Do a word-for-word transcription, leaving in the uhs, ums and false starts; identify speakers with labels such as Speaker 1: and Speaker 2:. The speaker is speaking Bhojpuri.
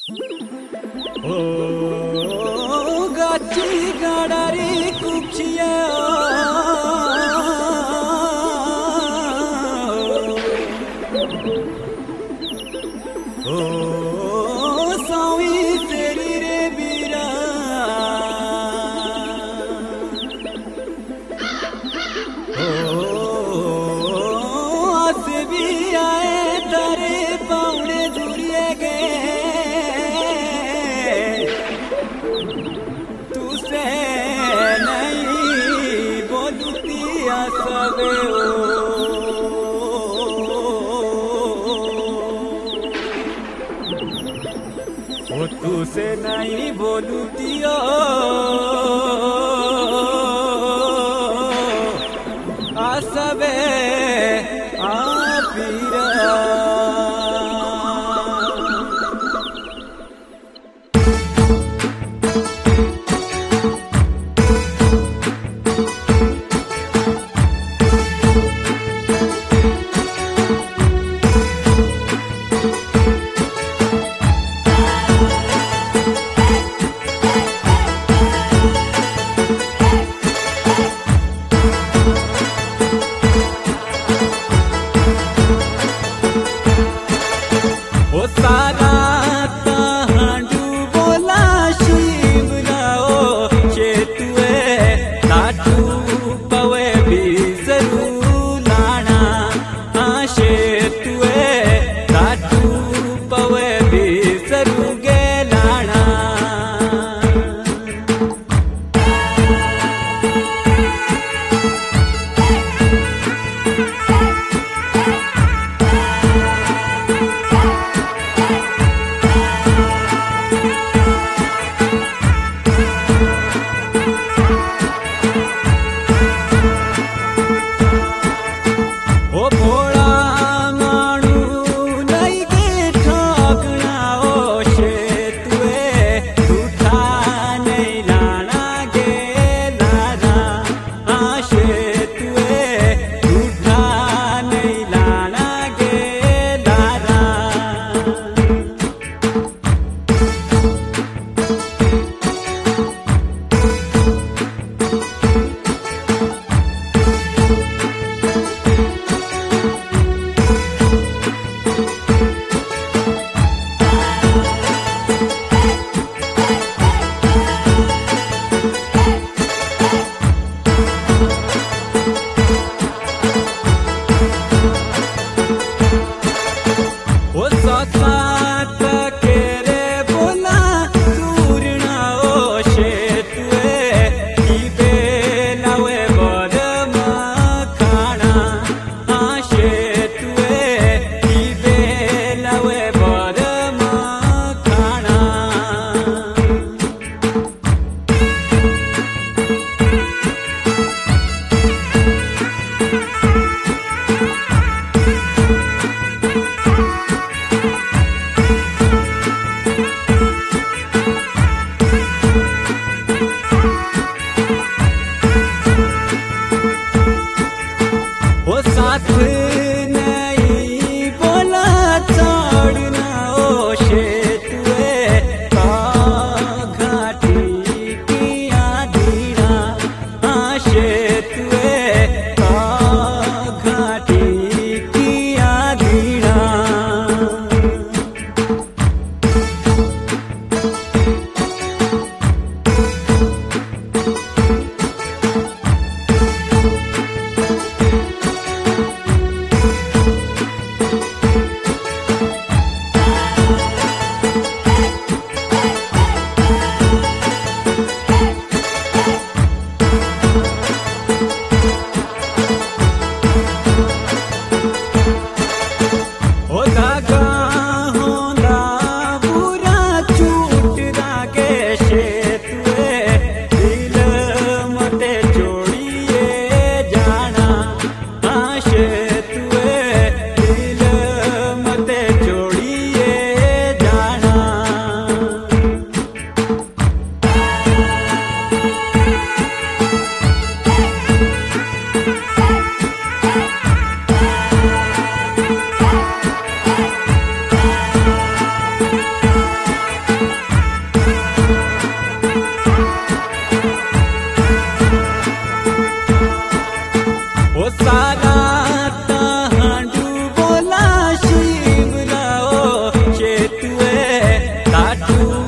Speaker 1: ओ गाची गाडारी कुखिया ओ सावी तेरी रे बीरा ओ आस भी आए तारे पावने जुड़िए गए तुसे नहीं बोलती आसवे ओ तुसे नहीं बोलती आसवे आपीरा ओ सारा तहांडू बोला शिवराओ चेतुए ताटू पवे भी जरूर लाना हाँ शेतुए ताटू पवे भी जरूर गे लाना ओ भोला मानू नहीं के ठगना ओ शेतुए झूठा नहीं लाना गे लाना हाँ शेतुए झूठा नहीं लाना गे लाना ओ सात के रे बोला दूरना ओ शेतुए की बेलावे बर मखाना हाँ शेतुए की बेलावे बर मखाना तू